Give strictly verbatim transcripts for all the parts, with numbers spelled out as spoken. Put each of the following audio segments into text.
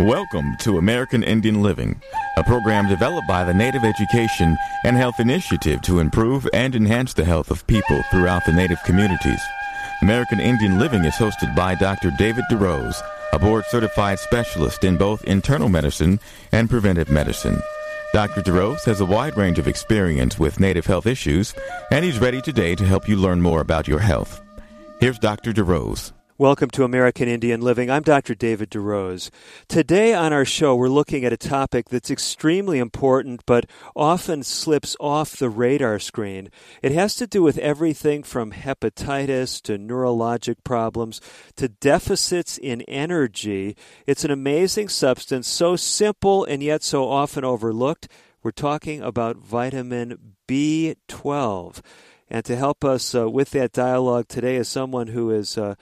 Welcome to American Indian Living, a program developed by the Native Education and Health Initiative to improve and enhance the health of people throughout the Native communities. American Indian Living is hosted by Doctor David DeRose, a board-certified specialist in both internal medicine and preventive medicine. Doctor DeRose has a wide range of experience with Native health issues, and he's ready today to help you learn more about your health. Here's Doctor DeRose. Welcome to American Indian Living. I'm Doctor David DeRose. Today on our show, we're looking at a topic that's extremely important but often slips off the radar screen. It has to do with everything from hepatitis to neurologic problems to deficits in energy. It's an amazing substance, so simple and yet so often overlooked. We're talking about vitamin B twelve. And to help us uh, with that dialogue today is someone who is uh,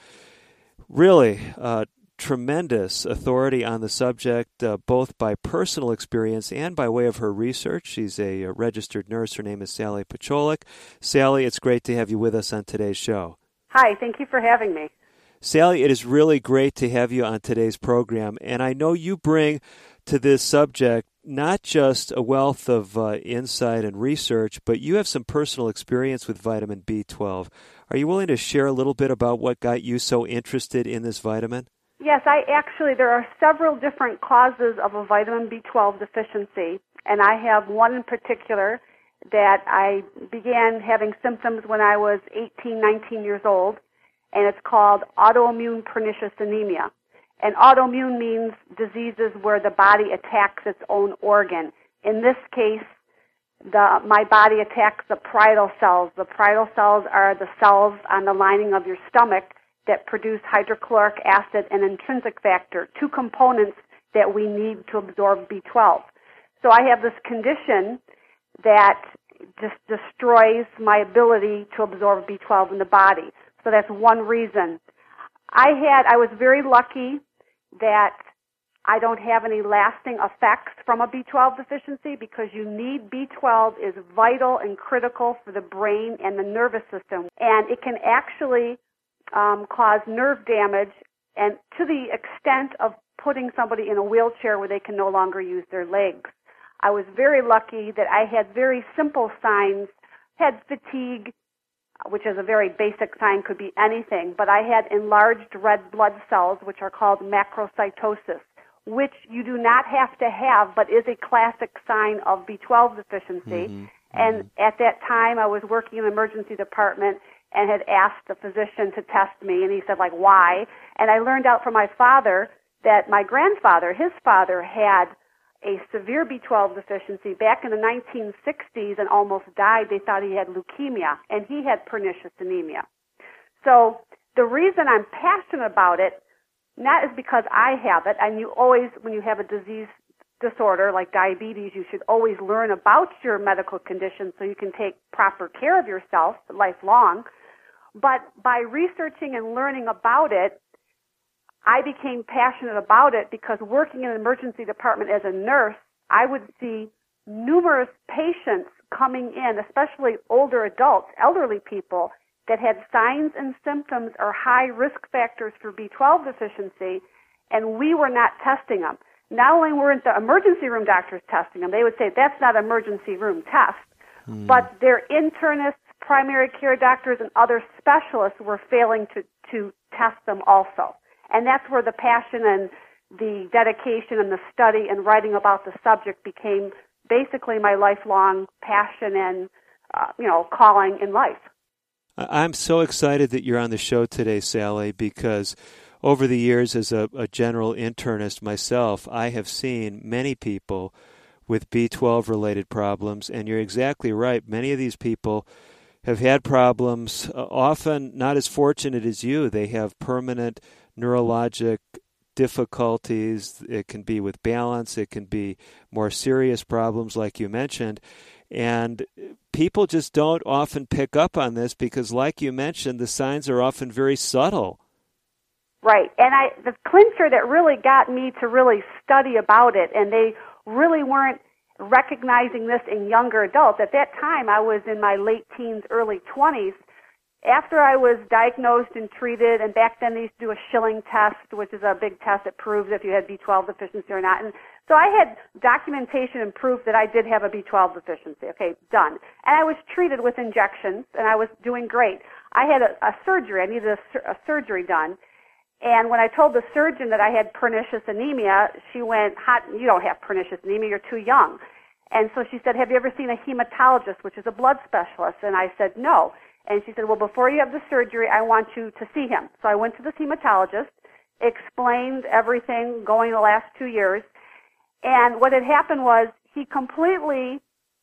really uh, tremendous authority on the subject, uh, both by personal experience and by way of her research. She's a, a registered nurse. Her name is Sally Pacholik. Sally, it's great to have you with us on today's show. Hi, thank you for having me. Sally, it is really great to have you on today's program, and I know you bring to this subject not just a wealth of uh, insight and research, but you have some personal experience with vitamin B twelve. Are you willing to share a little bit about what got you so interested in this vitamin? Yes, I actually, there are several different causes of a vitamin B twelve deficiency, and I have one in particular that I began having symptoms when I was eighteen, nineteen years old, and it's called autoimmune pernicious anemia. And autoimmune means diseases where the body attacks its own organ. In this case, the my body attacks the parietal cells. The parietal cells are the cells on the lining of your stomach that produce hydrochloric acid and intrinsic factor, two components that we need to absorb B twelve. So I have this condition that just destroys my ability to absorb B twelve in the body. So that's one reason. I had, I was very lucky that I don't have any lasting effects from a B twelve deficiency because you need B twelve is vital and critical for the brain and the nervous system. And it can actually um, cause nerve damage and to the extent of putting somebody in a wheelchair where they can no longer use their legs. I was very lucky that I had very simple signs, had fatigue, which is a very basic sign, could be anything, but I had enlarged red blood cells, which are called macrocytosis, which you do not have to have, but is a classic sign of B twelve deficiency. Mm-hmm. And mm-hmm. at that time, I was working in the emergency department and had asked the physician to test me, and he said, like, why? And I learned out from my father that my grandfather, his father, had a severe B twelve deficiency back in the nineteen sixties and almost died. They thought he had leukemia, and he had pernicious anemia. So the reason I'm passionate about it, not is because I have it, and you always, when you have a disease disorder like diabetes, you should always learn about your medical condition so you can take proper care of yourself lifelong. But by researching and learning about it, I became passionate about it because working in an emergency department as a nurse, I would see numerous patients coming in, especially older adults, elderly people, that had signs and symptoms or high risk factors for B twelve deficiency, and we were not testing them. Not only weren't the emergency room doctors testing them, they would say, that's not an emergency room test, mm. but their internists, primary care doctors, and other specialists were failing to, to test them also. And that's where the passion and the dedication and the study and writing about the subject became basically my lifelong passion and, uh, you know, calling in life. I'm so excited that you're on the show today, Sally, because over the years as a, a general internist myself, I have seen many people with B twelve-related problems, and you're exactly right. Many of these people have had problems, uh, often not as fortunate as you. They have permanent neurologic difficulties. It can be with balance. It can be more serious problems like you mentioned. And people just don't often pick up on this because, like you mentioned, the signs are often very subtle. Right. And I, the clincher that really got me to really study about it, and they really weren't recognizing this in younger adults. At that time, I was in my late teens, early twenties, after I was diagnosed and treated, and back then they used to do a Schilling test, which is a big test that proves if you had B twelve deficiency or not. And so I had documentation and proof that I did have a B twelve deficiency. Okay, done. And I was treated with injections, and I was doing great. I had a, a surgery. I needed a, a surgery done. And when I told the surgeon that I had pernicious anemia, she went, Hot, you don't have pernicious anemia, you're too young. And so she said, have you ever seen a hematologist, which is a blood specialist? And I said, no. And she said, well, before you have the surgery, I want you to see him. So I went to this hematologist, explained everything going the last two years. And what had happened was he completely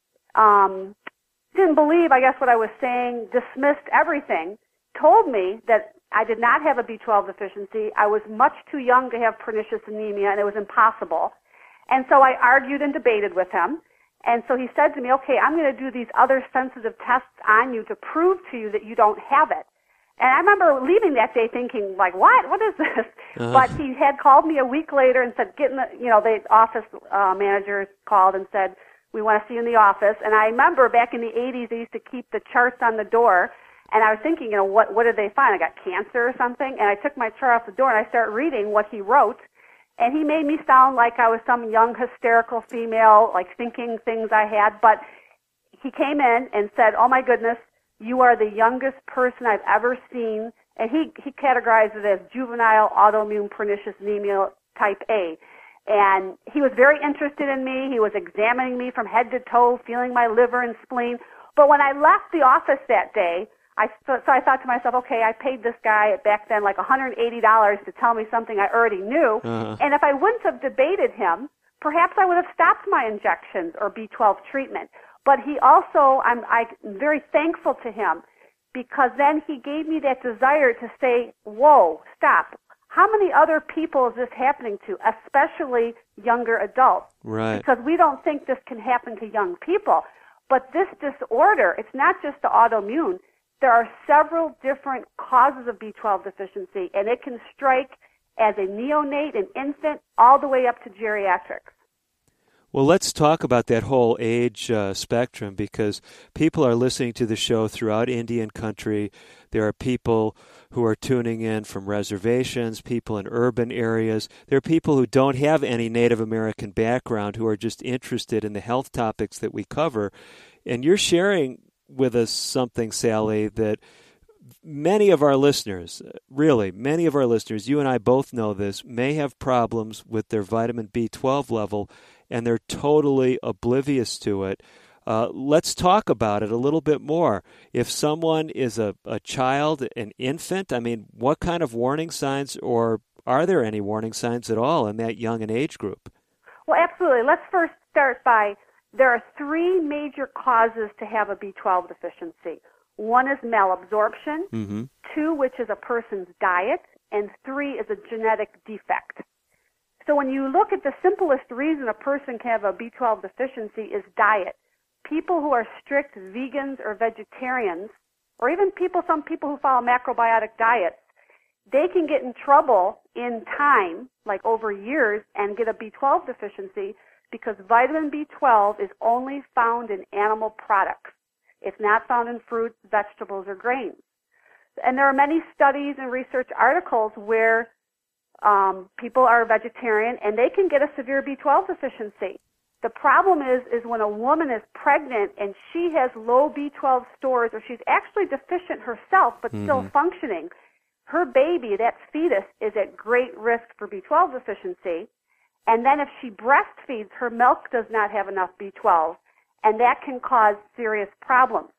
um, didn't believe, I guess, what I was saying, dismissed everything, told me that I did not have a B twelve deficiency. I was much too young to have pernicious anemia, and it was impossible. And so I argued and debated with him. And so he said to me, okay, I'm going to do these other sensitive tests on you to prove to you that you don't have it. And I remember leaving that day thinking, like, what? What is this? Uh-huh. But he had called me a week later and said, get in the, you know, the office uh, manager called and said, we want to see you in the office. And I remember back in the eighties, they used to keep the charts on the door. And I was thinking, you know, what, what did they find? I got cancer or something? And I took my chart off the door and I started reading what he wrote. And he made me sound like I was some young hysterical female, like thinking things I had. But he came in and said, oh my goodness, you are the youngest person I've ever seen. And he, he categorized it as juvenile autoimmune pernicious anemia type A. And he was very interested in me. He was examining me from head to toe, feeling my liver and spleen. But when I left the office that day, I, so I thought to myself, okay, I paid this guy back then like one hundred eighty dollars to tell me something I already knew. Uh-huh. And if I wouldn't have debated him, perhaps I would have stopped my injections or B twelve treatment. But he also, I'm, I'm very thankful to him because then he gave me that desire to say, whoa, stop. How many other people is this happening to, especially younger adults? Right. Because we don't think this can happen to young people. But this disorder, it's not just the autoimmune. There are several different causes of B twelve deficiency, and it can strike as a neonate, an infant, all the way up to geriatrics. Well, let's talk about that whole age uh, spectrum because people are listening to the show throughout Indian country. There are people who are tuning in from reservations, people in urban areas. There are people who don't have any Native American background who are just interested in the health topics that we cover. And you're sharing with us something, Sally, that many of our listeners, really, many of our listeners, you and I both know this, may have problems with their vitamin B twelve level, and they're totally oblivious to it. Uh, let's talk about it a little bit more. If someone is a, a child, an infant, I mean, what kind of warning signs, or are there any warning signs at all in that young an age group? Well, absolutely. Let's first start by there are three major causes to have a B twelve deficiency. One is malabsorption, mm-hmm. two, which is a person's diet, and three is a genetic defect. So when you look at the simplest reason a person can have a B twelve deficiency is diet. People who are strict vegans or vegetarians, or even people, some people who follow macrobiotic diets, they can get in trouble in time, like over years, and get a B twelve deficiency because vitamin B twelve is only found in animal products. It's not found in fruits, vegetables, or grains. And there are many studies and research articles where um, people are vegetarian and they can get a severe B twelve deficiency. The problem is, is when a woman is pregnant and she has low B twelve stores, or she's actually deficient herself but mm-hmm. still functioning, her baby, that fetus, is at great risk for B twelve deficiency. And then if she breastfeeds, her milk does not have enough B twelve, and that can cause serious problems.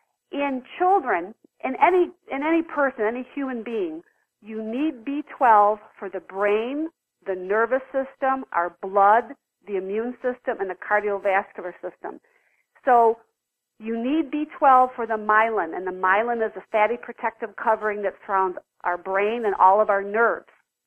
In children, in any, in any person, any human being, you need B twelve for the brain, the nervous system, our blood, the immune system, and the cardiovascular system. So you need B twelve for the myelin, and the myelin is a fatty protective covering that surrounds our brain and all of our nerves.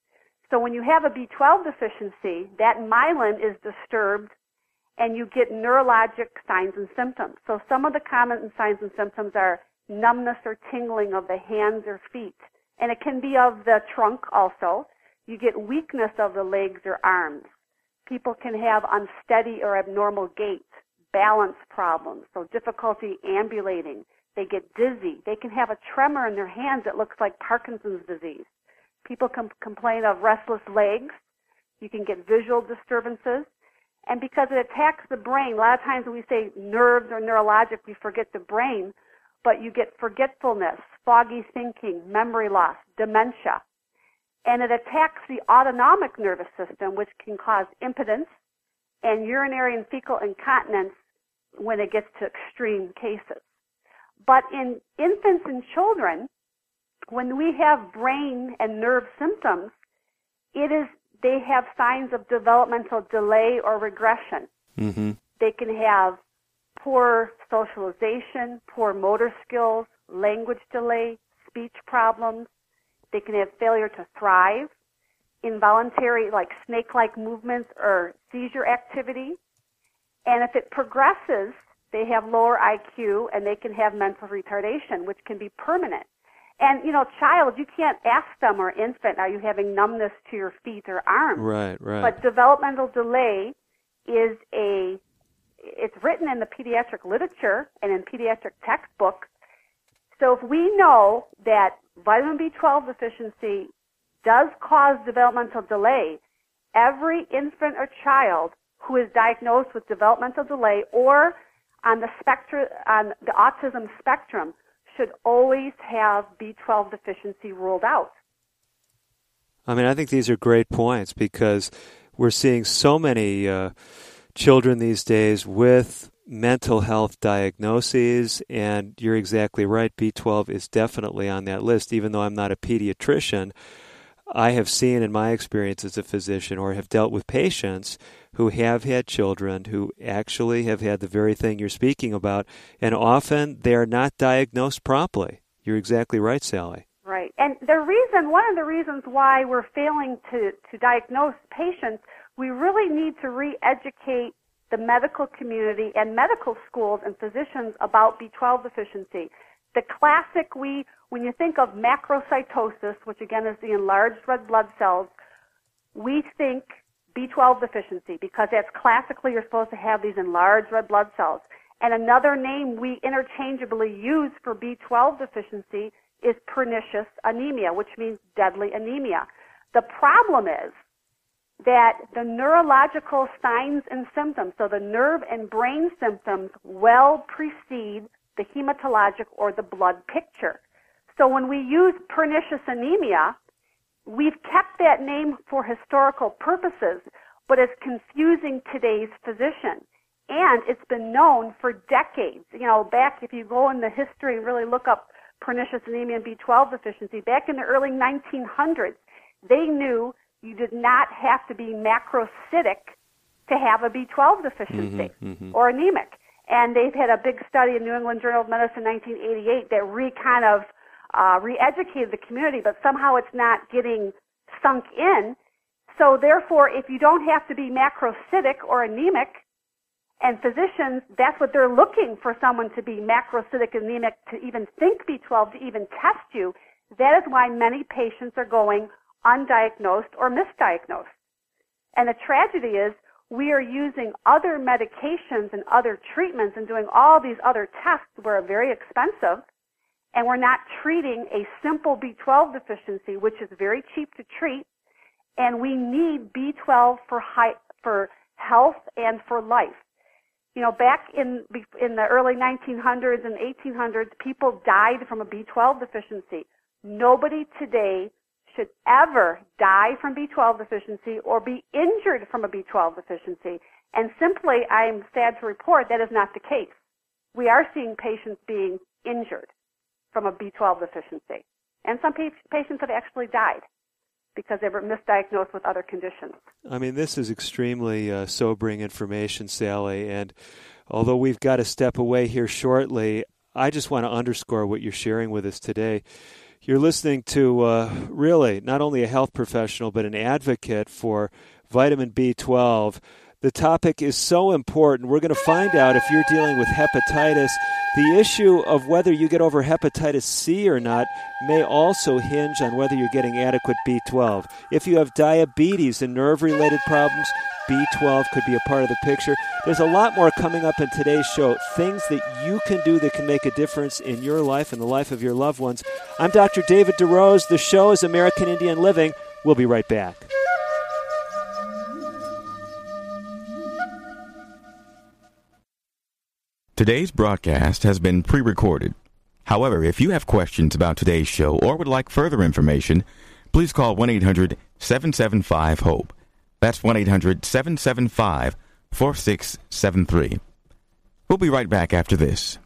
So when you have a B twelve deficiency, that myelin is disturbed and you get neurologic signs and symptoms. So some of the common signs and symptoms are numbness or tingling of the hands or feet. And it can be of the trunk also. You get weakness of the legs or arms. People can have unsteady or abnormal gait, balance problems, so difficulty ambulating. They get dizzy. They can have a tremor in their hands that looks like Parkinson's disease. People can complain of restless legs. You can get visual disturbances. And because it attacks the brain, a lot of times when we say nerves or neurologic, we forget the brain, but you get forgetfulness, foggy thinking, memory loss, dementia. And it attacks the autonomic nervous system, which can cause impotence and urinary and fecal incontinence when it gets to extreme cases. But in infants and children, when we have brain and nerve symptoms, it is they have signs of developmental delay or regression. Mm-hmm. They can have poor socialization, poor motor skills, language delay, speech problems. They can have failure to thrive, involuntary, like snake-like movements or seizure activity. And if it progresses, they have lower I Q and they can have mental retardation, which can be permanent. And, you know, child, you can't ask them, or infant, are you having numbness to your feet or arms? Right, right. But developmental delay is a, it's written in the pediatric literature and in pediatric textbooks. So if we know that vitamin B twelve deficiency does cause developmental delay, every infant or child who is diagnosed with developmental delay or on the spectrum, on the autism spectrum, should always have B twelve deficiency ruled out. I mean, I think these are great points because we're seeing so many uh, children these days with mental health diagnoses, and you're exactly right. B twelve is definitely on that list. Even though I'm not a pediatrician, I have seen in my experience as a physician or have dealt with patients who have had children who actually have had the very thing you're speaking about, and often they are not diagnosed properly. You're exactly right, Sally. Right. And the reason, one of the reasons why we're failing to, to diagnose patients, we really need to re-educate the medical community and medical schools and physicians about B twelve deficiency. The classic, we, when you think of macrocytosis, which again is the enlarged red blood cells, we think B twelve deficiency because that's classically you're supposed to have these enlarged red blood cells. And another name we interchangeably use for B twelve deficiency is pernicious anemia, which means deadly anemia. The problem is that the neurological signs and symptoms, so the nerve and brain symptoms, well precede the hematologic or the blood picture. So when we use pernicious anemia, we've kept that name for historical purposes, but it's confusing today's physician. And it's been known for decades. You know, back, if you go in the history and really look up pernicious anemia and B twelve deficiency, back in the early nineteen hundreds, they knew you did not have to be macrocytic to have a B twelve deficiency mm-hmm, mm-hmm. or anemic. And they've had a big study in New England Journal of Medicine in nineteen eighty-eight that re kind of uh, re-educated the community, but somehow it's not getting sunk in. So therefore, if you don't have to be macrocytic or anemic, and physicians, that's what they're looking for, someone to be macrocytic anemic to even think B twelve, to even test you. That is why many patients are going undiagnosed or misdiagnosed. And the tragedy is we are using other medications and other treatments and doing all these other tests that are very expensive, and we're not treating a simple B twelve deficiency, which is very cheap to treat, and we need B twelve for high, for health and for life. You know, back in in the early nineteen hundreds and eighteen hundreds, people died from a B twelve deficiency. Nobody today should ever die from B twelve deficiency or be injured from a B twelve deficiency. And simply, I'm sad to report that is not the case. We are seeing patients being injured from a B twelve deficiency. And some pa- patients have actually died because they were misdiagnosed with other conditions. I mean, this is extremely uh, sobering information, Sally, and although we've got to step away here shortly, I just want to underscore what you're sharing with us today. You're listening to uh, really not only a health professional, but an advocate for vitamin B twelve. The topic is so important. We're going to find out if you're dealing with hepatitis. The issue of whether you get over hepatitis C or not may also hinge on whether you're getting adequate B twelve. If you have diabetes and nerve-related problems, B twelve could be a part of the picture. There's a lot more coming up in today's show, things that you can do that can make a difference in your life and the life of your loved ones. I'm Doctor David DeRose. The show is American Indian Living. We'll be right back. Today's broadcast has been pre-recorded. However, if you have questions about today's show or would like further information, please call one eight hundred seven seven five HOPE. That's one eight hundred seven seven five four six seven three. We'll be right back after this.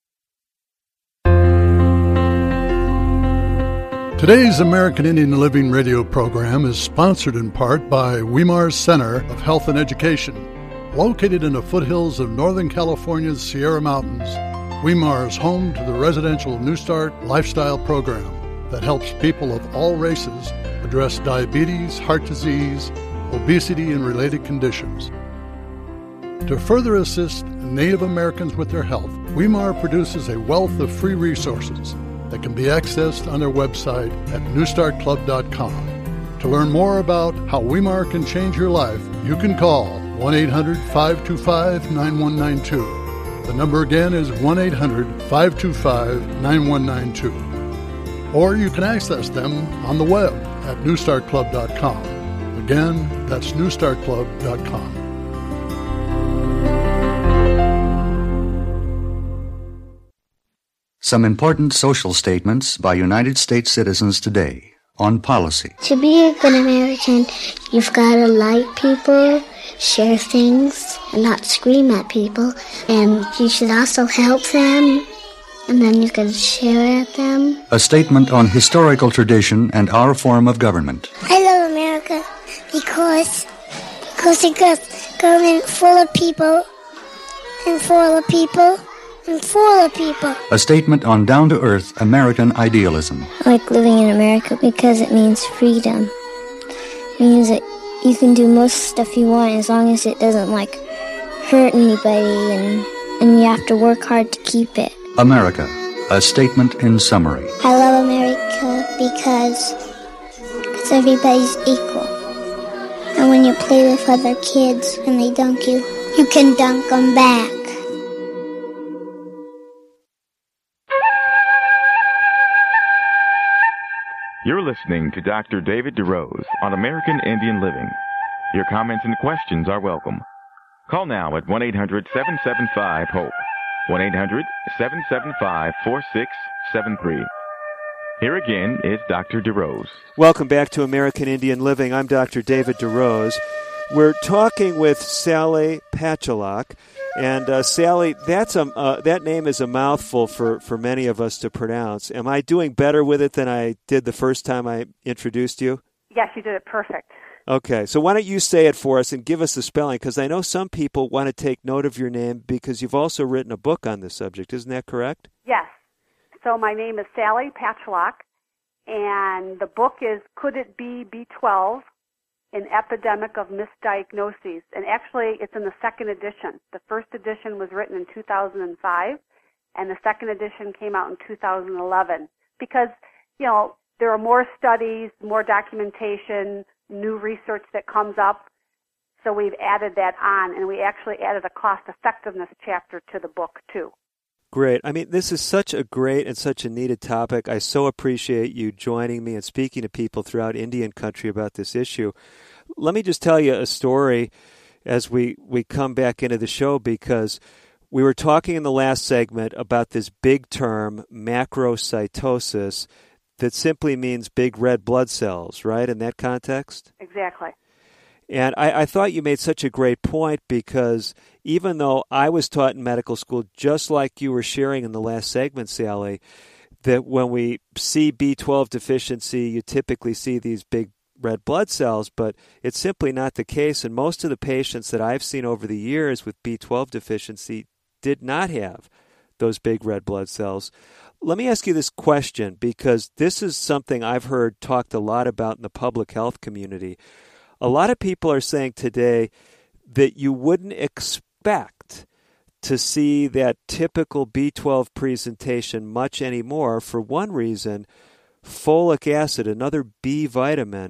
Today's American Indian Living radio program is sponsored in part by Weimar Center of Health and Education. Located in the foothills of Northern California's Sierra Mountains, Weimar is home to the residential New Start lifestyle program that helps people of all races address diabetes, heart disease, obesity, and related conditions. To further assist Native Americans with their health, Weimar produces a wealth of free resources that can be accessed on their website at new start club dot com. To learn more about how Weimar can change your life, you can call one eight hundred five two five nine one nine two. The number again is one eight hundred five two five nine one nine two. Or you can access them on the web at new start club dot com. Again, that's new start club dot com. Some important social statements by United States citizens today on policy. To be a good American, you've got to like people, share things, and not scream at people. And you should also help them, and then you can share at them. A statement on historical tradition and our form of government. I love America because, because it got government full of people, and full of people, and full of people. A statement on down-to-earth American idealism. I like living in America because it means freedom. It means that you can do most stuff you want as long as it doesn't, like, hurt anybody, and, and you have to work hard to keep it. America, a statement in summary. I love America because, because everybody's equal. And when you play with other kids and they dunk you, you can dunk them back. You're listening to Doctor David DeRose on American Indian Living. Your comments and questions are welcome. Call now at one eight hundred seven seven five HOPE, one eight hundred seven seven five four six seven three. Here again is Doctor DeRose. Welcome back to American Indian Living. I'm Doctor David DeRose. We're talking with Sally Pachalak. And uh, Sally, that's a, uh, that name is a mouthful for, for many of us to pronounce. Am I doing better with it than I did the first time I introduced you? Yes, you did it perfect. Okay, so why don't you say it for us and give us the spelling, because I know some people want to take note of your name because you've also written a book on this subject. Isn't that correct? Yes. So my name is Sally Pachalak, and the book is Could It Be B twelve? An Epidemic of Misdiagnoses. And actually, it's in the second edition. The first edition was written in two thousand five, and the second edition came out in two thousand eleven. Because, you know, there are more studies, more documentation, new research that comes up. So we've added that on, and we actually added a cost-effectiveness chapter to the book, too. Great. I mean, this is such a great and such a needed topic. I so appreciate you joining me and speaking to people throughout Indian country about this issue. Let me just tell you a story as we, we come back into the show, because we were talking in the last segment about this big term, macrocytosis, that simply means big red blood cells, right, in that context? Exactly. And I, I thought you made such a great point, because even though I was taught in medical school, just like you were sharing in the last segment, Sally, that when we see B twelve deficiency, you typically see these big red blood cells, but it's simply not the case. And most of the patients that I've seen over the years with B twelve deficiency did not have those big red blood cells. Let me ask you this question, because this is something I've heard talked a lot about in the public health community. A lot of people are saying today that you wouldn't expect to see that typical B twelve presentation much anymore. For one reason, folic acid, another B vitamin,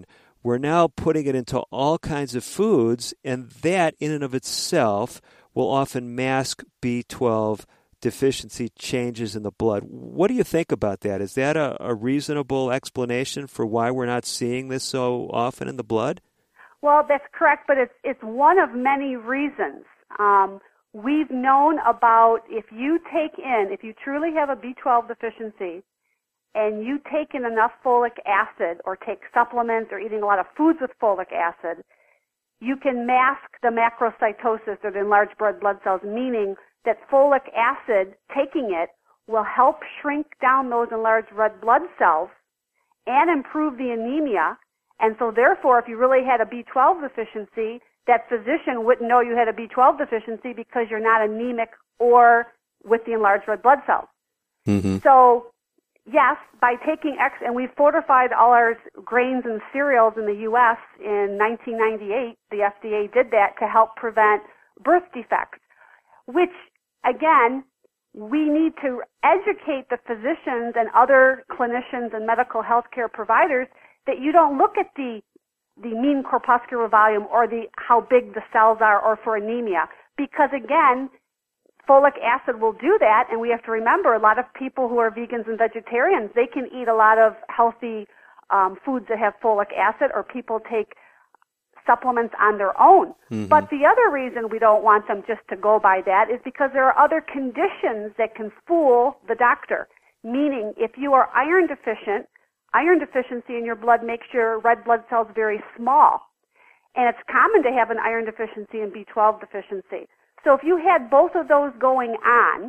we're now putting it into all kinds of foods, and that in and of itself will often mask B twelve deficiency changes in the blood. What do you think about that? Is that a, a reasonable explanation for why we're not seeing this so often in the blood? Well, that's correct, but it's it's one of many reasons. Um, we've known about if you take in, if you truly have a B twelve deficiency, and you take in enough folic acid or take supplements or eating a lot of foods with folic acid, you can mask the macrocytosis or the enlarged red blood cells, meaning that folic acid, taking it, will help shrink down those enlarged red blood cells and improve the anemia. And so therefore, if you really had a B twelve deficiency, that physician wouldn't know you had a B twelve deficiency because you're not anemic or with the enlarged red blood cells. Mm-hmm. So, yes, by taking X, and we fortified all our grains and cereals in the U S in nineteen ninety-eight, the F D A did that to help prevent birth defects, which, again, we need to educate the physicians and other clinicians and medical health care providers that you don't look at the the mean corpuscular volume or the how big the cells are or for anemia, because, again, folic acid will do that, and we have to remember a lot of people who are vegans and vegetarians, they can eat a lot of healthy um, foods that have folic acid, or people take supplements on their own. Mm-hmm. But the other reason we don't want them just to go by that is because there are other conditions that can fool the doctor, meaning if you are iron deficient, iron deficiency in your blood makes your red blood cells very small, and it's common to have an iron deficiency and B twelve deficiency. So if you had both of those going on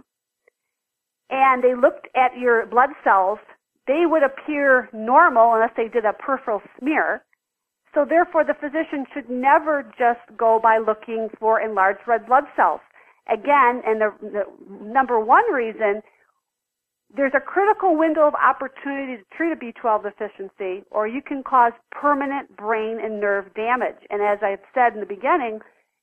and they looked at your blood cells, they would appear normal unless they did a peripheral smear. So therefore, the physician should never just go by looking for enlarged red blood cells. Again, and the, the number one reason, there's a critical window of opportunity to treat a B twelve deficiency, or you can cause permanent brain and nerve damage. And as I've said in the beginning,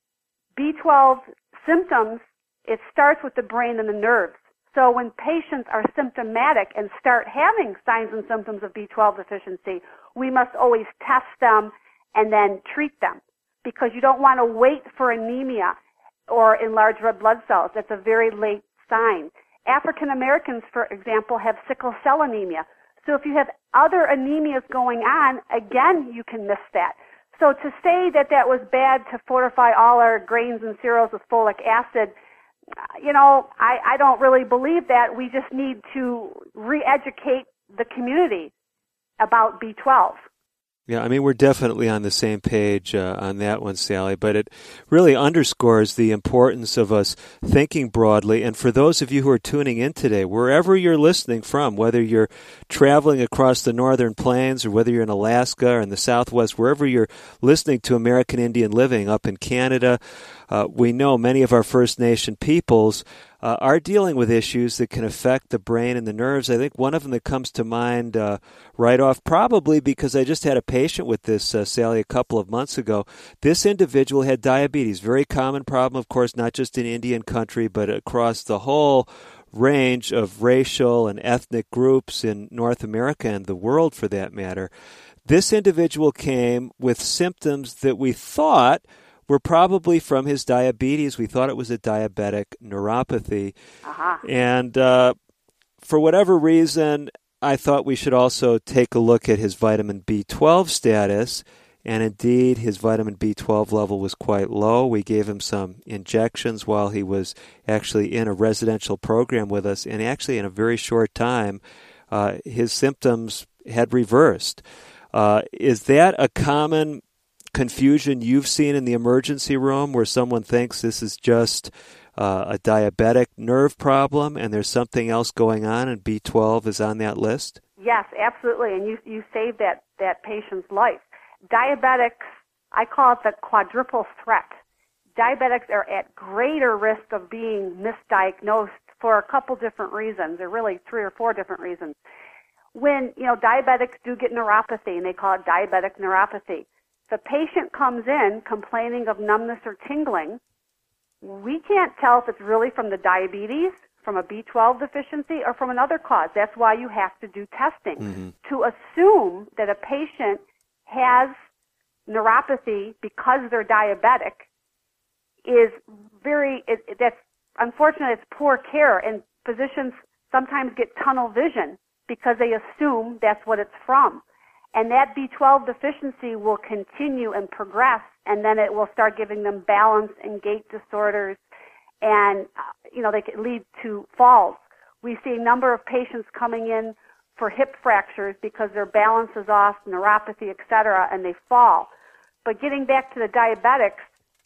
B twelve symptoms, it starts with the brain and the nerves. So when patients are symptomatic and start having signs and symptoms of B twelve deficiency, we must always test them and then treat them, because you don't want to wait for anemia or enlarged red blood cells. That's a very late sign. African Americans, for example, have sickle cell anemia. So if you have other anemias going on, again, you can miss that. So to say that that was bad to fortify all our grains and cereals with folic acid, you know, I, I don't really believe that. We just need to re-educate the community about B twelve. Yeah, I mean, we're definitely on the same page uh, on that one, Sally, but it really underscores the importance of us thinking broadly. And for those of you who are tuning in today, wherever you're listening from, whether you're traveling across the northern plains or whether you're in Alaska or in the Southwest, wherever you're listening to American Indian Living up in Canada, uh, we know many of our First Nation peoples Uh, are dealing with issues that can affect the brain and the nerves. I think one of them that comes to mind uh, right off, probably because I just had a patient with this, uh, Sally, a couple of months ago. This individual had diabetes, very common problem, of course, not just in Indian country, but across the whole range of racial and ethnic groups in North America and the world, for that matter. This individual came with symptoms that we thought were probably from his diabetes. We thought it was a diabetic neuropathy. Uh-huh. And uh, for whatever reason, I thought we should also take a look at his vitamin B twelve status. And indeed, his vitamin B twelve level was quite low. We gave him some injections while he was actually in a residential program with us. And actually, in a very short time, uh, his symptoms had reversed. Uh, is that a common confusion you've seen in the emergency room, where someone thinks this is just uh, a diabetic nerve problem and there's something else going on and B twelve is on that list? Yes, absolutely, and you you saved that, that patient's life. Diabetics, I call it the quadruple threat. Diabetics are at greater risk of being misdiagnosed for a couple different reasons, or really three or four different reasons. When, you know, diabetics do get neuropathy, and they call it diabetic neuropathy, the patient comes in complaining of numbness or tingling, we can't tell if it's really from the diabetes, from a B twelve deficiency, or from another cause. That's why you have to do testing. Mm-hmm. To assume that a patient has neuropathy because they're diabetic is very, it, it, that's unfortunately it's poor care, and physicians sometimes get tunnel vision because they assume that's what it's from. And that B twelve deficiency will continue and progress, and then it will start giving them balance and gait disorders, and, uh, you know, they can lead to falls. We see a number of patients coming in for hip fractures because their balance is off, neuropathy, et cetera, and they fall. But getting back to the diabetics,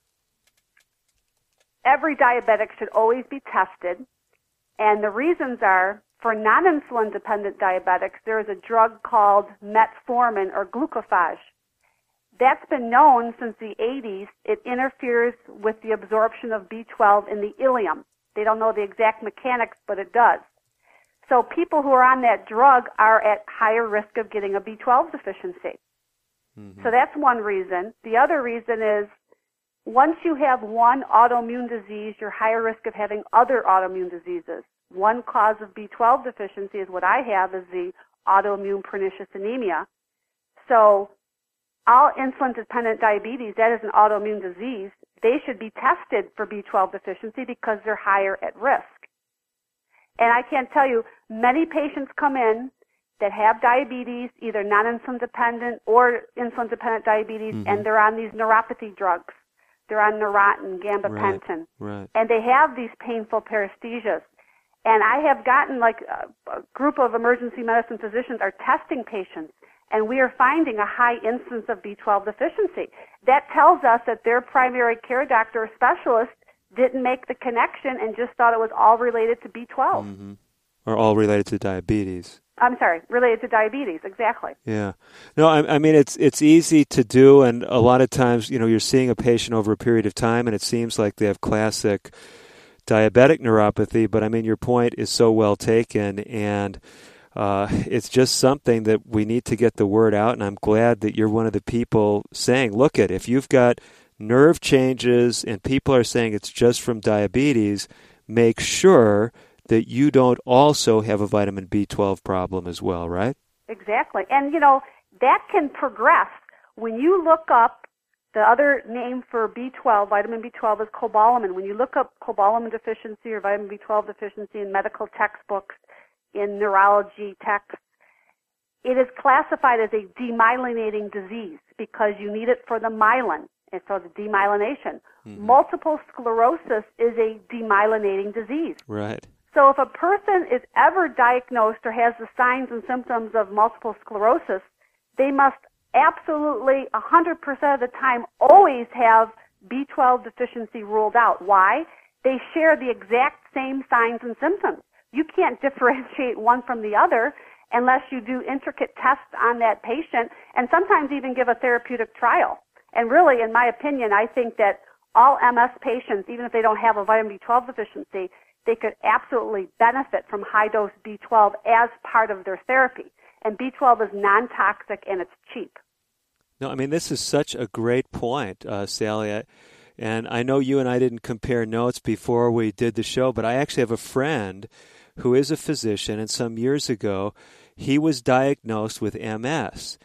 every diabetic should always be tested, and the reasons are, for non-insulin dependent diabetics, there is a drug called metformin or glucophage. That's been known since the eighties. It interferes with the absorption of B twelve in the ileum. They don't know the exact mechanics, but it does. So people who are on that drug are at higher risk of getting a B twelve deficiency. Mm-hmm. So that's one reason. The other reason is once you have one autoimmune disease, you're higher risk of having other autoimmune diseases. One cause of B twelve deficiency is what I have, is the autoimmune pernicious anemia. So all insulin-dependent diabetes, that is an autoimmune disease, they should be tested for B twelve deficiency because they're higher at risk. And I can't tell you, many patients come in that have diabetes, either non-insulin dependent or insulin-dependent diabetes, mm-hmm. and they're on these neuropathy drugs. They're on Neurontin, gabapentin. Right, right. And they have these painful paresthesias. And I have gotten, like, a, a group of emergency medicine physicians are testing patients, and we are finding a high incidence of B twelve deficiency. That tells us that their primary care doctor or specialist didn't make the connection and just thought it was all related to B twelve. Mm-hmm. Or all related to diabetes. I'm sorry, related to diabetes, exactly. Yeah. No, I, I mean, it's it's easy to do, and a lot of times, you know, you're seeing a patient over a period of time, and it seems like they have classic diabetic neuropathy, but I mean, your point is so well taken, and uh, it's just something that we need to get the word out, and I'm glad that you're one of the people saying, look at, if you've got nerve changes and people are saying it's just from diabetes, make sure that you don't also have a vitamin B twelve problem as well, right? Exactly. And, you know, that can progress. When you look up, the other name for B twelve, vitamin B twelve, is cobalamin. When you look up cobalamin deficiency or vitamin B twelve deficiency in medical textbooks, in neurology texts, it is classified as a demyelinating disease because you need it for the myelin, and so the demyelination. Mm-hmm. Multiple sclerosis is a demyelinating disease. Right. So if a person is ever diagnosed or has the signs and symptoms of multiple sclerosis, they must absolutely one hundred percent of the time always have B twelve deficiency ruled out. Why? They share the exact same signs and symptoms. You can't differentiate one from the other unless you do intricate tests on that patient and sometimes even give a therapeutic trial. And really, in my opinion, I think that all M S patients, even if they don't have a vitamin B twelve deficiency, they could absolutely benefit from high-dose B twelve as part of their therapy. And B twelve is non-toxic and it's cheap. No, I mean, this is such a great point, uh, Sally. I, and I know you and I didn't compare notes before we did the show, but I actually have a friend who is a physician, and some years ago, he was diagnosed with M S.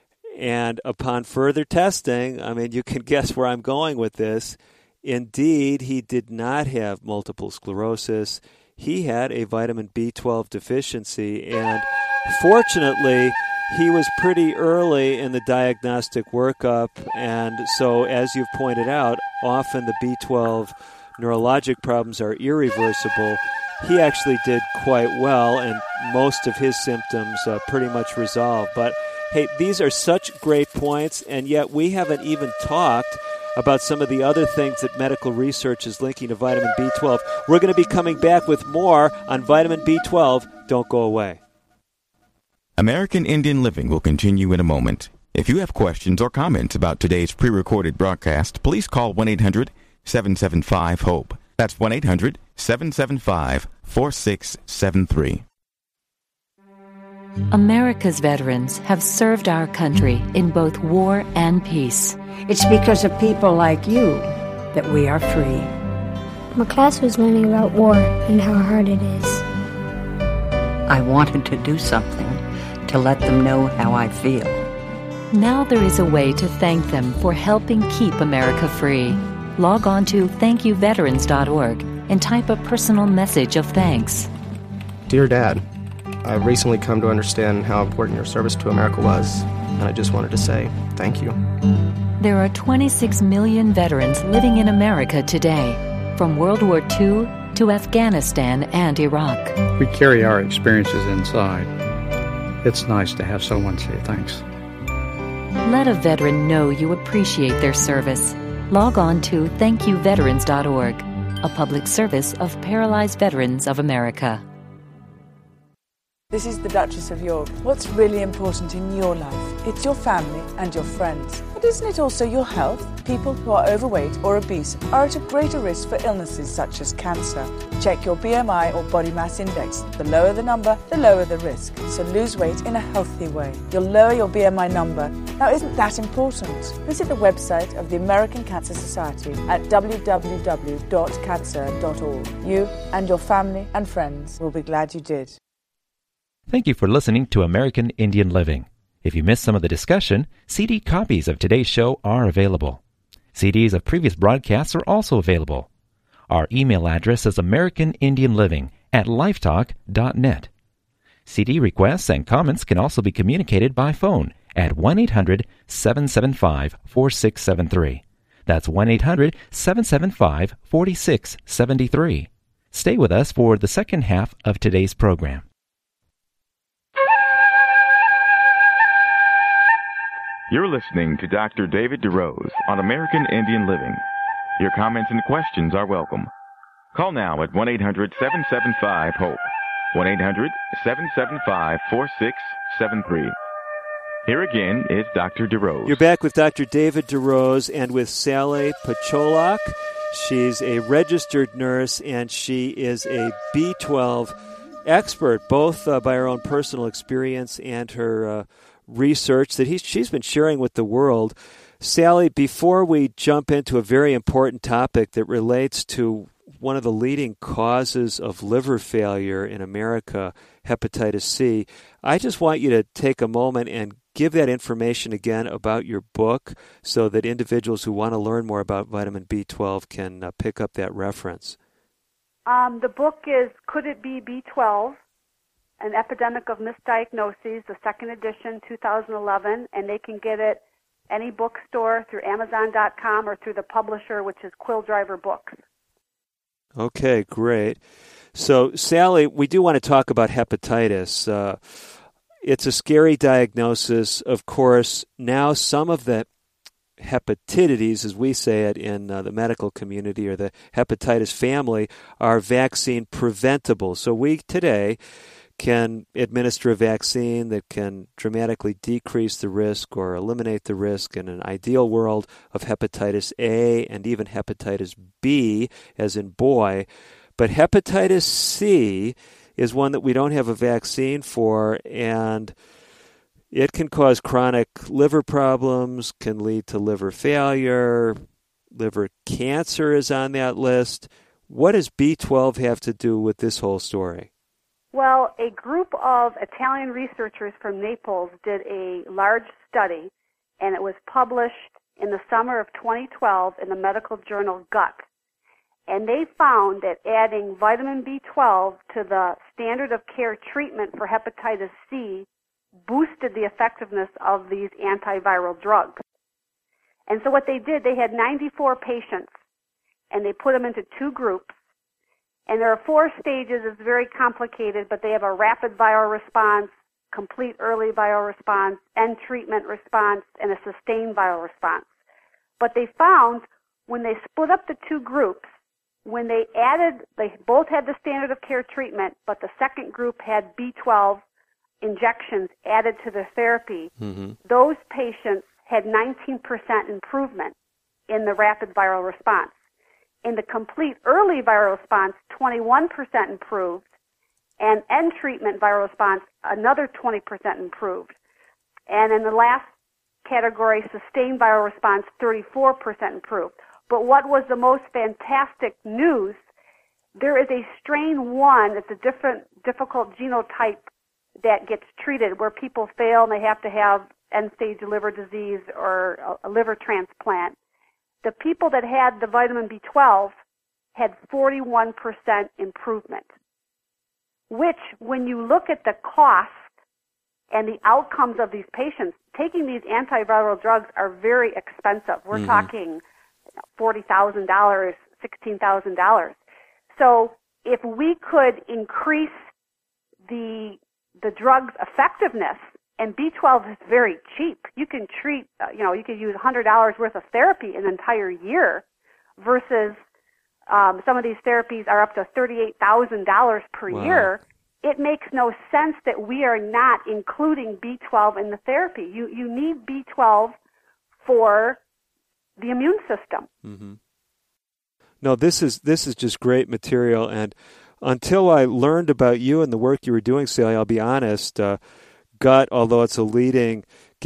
And upon further testing, I mean, you can guess where I'm going with this. Indeed, he did not have multiple sclerosis. He had a vitamin B twelve deficiency, and fortunately, he was pretty early in the diagnostic workup, and so, as you've pointed out, often the B twelve neurologic problems are irreversible. He actually did quite well, and most of his symptoms uh, pretty much resolved. But, hey, these are such great points, and yet we haven't even talked about some of the other things that medical research is linking to vitamin B twelve. We're going to be coming back with more on vitamin B twelve. Don't go away. American Indian Living will continue in a moment. If you have questions or comments about today's pre-recorded broadcast, please call one eight hundred seven seven five HOPE. That's one eight hundred seven seven five four six seven three. America's veterans have served our country in both war and peace. It's because of people like you that we are free. My class was learning about war and how hard it is. I wanted to do something to let them know how I feel. Now there is a way to thank them for helping keep America free. Log on to thank you veterans dot org and type a personal message of thanks. Dear Dad, I've recently come to understand how important your service to America was, and I just wanted to say thank you. There are twenty-six million veterans living in America today, from World War Two to Afghanistan and Iraq. We carry our experiences inside. It's nice to have someone say thanks. Let a veteran know you appreciate their service. Log on to thank you veterans dot org, a public service of Paralyzed Veterans of America. This is the Duchess of York. What's really important in your life? It's your family and your friends. But isn't it also your health? People who are overweight or obese are at a greater risk for illnesses such as cancer. Check your B M I or body mass index. The lower the number, the lower the risk. So lose weight in a healthy way. You'll lower your B M I number. Now, isn't that important? Visit the website of the American Cancer Society at w w w dot cancer dot org. You and your family and friends will be glad you did. Thank you for listening to American Indian Living. If you missed some of the discussion, C D copies of today's show are available. C Ds of previous broadcasts are also available. Our email address is American Indian Living at lifetalk dot net. C D requests and comments can also be communicated by phone at one eight hundred seven seven five four six seven three. That's one eight hundred seven seven five four six seven three. Stay with us for the second half of today's program. You're listening to Doctor David DeRose on American Indian Living. Your comments and questions are welcome. Call now at one eight hundred seven seven five HOPE, one eight hundred seven seven five four six seven three. Here again is Doctor DeRose. You're back with Doctor David DeRose and with Sally Pacholak. She's a registered nurse, and she is a B twelve expert, both uh, by her own personal experience and her uh, research that he's, she's been sharing with the world. Sally, before we jump into a very important topic that relates to one of the leading causes of liver failure in America, hepatitis C, I just want you to take a moment and give that information again about your book so that individuals who want to learn more about vitamin B twelve can uh, pick up that reference. Um, the book is Could It Be B twelve? An Epidemic of Misdiagnoses, the second edition, two thousand eleven, and they can get it any bookstore through amazon dot com or through the publisher, which is Quill Driver Books. Okay, great. So, Sally, we do want to talk about hepatitis. Uh, it's a scary diagnosis. Of course, now some of the hepatidities, as we say it in uh, the medical community, or the hepatitis family, are vaccine preventable. So we today can administer a vaccine that can dramatically decrease the risk or eliminate the risk in an ideal world of hepatitis A and even hepatitis B, as in boy. But hepatitis C is one that we don't have a vaccine for, and it can cause chronic liver problems, can lead to liver failure. Liver cancer is on that list. What does B twelve have to do with this whole story? Well, a group of Italian researchers from Naples did a large study, and it was published in the summer of twenty twelve in the medical journal Gut. And they found that adding vitamin B twelve to the standard of care treatment for hepatitis C boosted the effectiveness of these antiviral drugs. And so what they did, they had ninety-four patients, and they put them into two groups. And there are four stages. It's very complicated, but they have a rapid viral response, complete early viral response, end treatment response, and a sustained viral response. But they found when they split up the two groups, when they added, they both had the standard of care treatment, but the second group had B twelve injections added to their therapy, mm-hmm. those patients had nineteen percent improvement in the rapid viral response. In the complete early viral response, twenty-one percent improved, and end treatment viral response, another twenty percent improved. And in the last category, sustained viral response, thirty-four percent improved. But what was the most fantastic news, there is a strain one, it's a different, difficult genotype that gets treated where people fail and they have to have end-stage liver disease or a, a liver transplant, the people that had the vitamin B twelve had forty-one percent improvement, which, when you look at the cost and the outcomes of these patients, taking these antiviral drugs are very expensive. We're mm-hmm. talking forty thousand dollars, sixteen thousand dollars. So if we could increase the the drug's effectiveness, and B twelve is very cheap. You can treat, uh, you know, you can use one hundred dollars worth of therapy an entire year versus um, some of these therapies are up to thirty-eight thousand dollars per wow. year. It makes no sense that we are not including B twelve in the therapy. You you need B twelve for the immune system. Mm-hmm. No, this is this is just great material. And until I learned about you and the work you were doing, Sally, I'll be honest, uh, gut, although it's a leading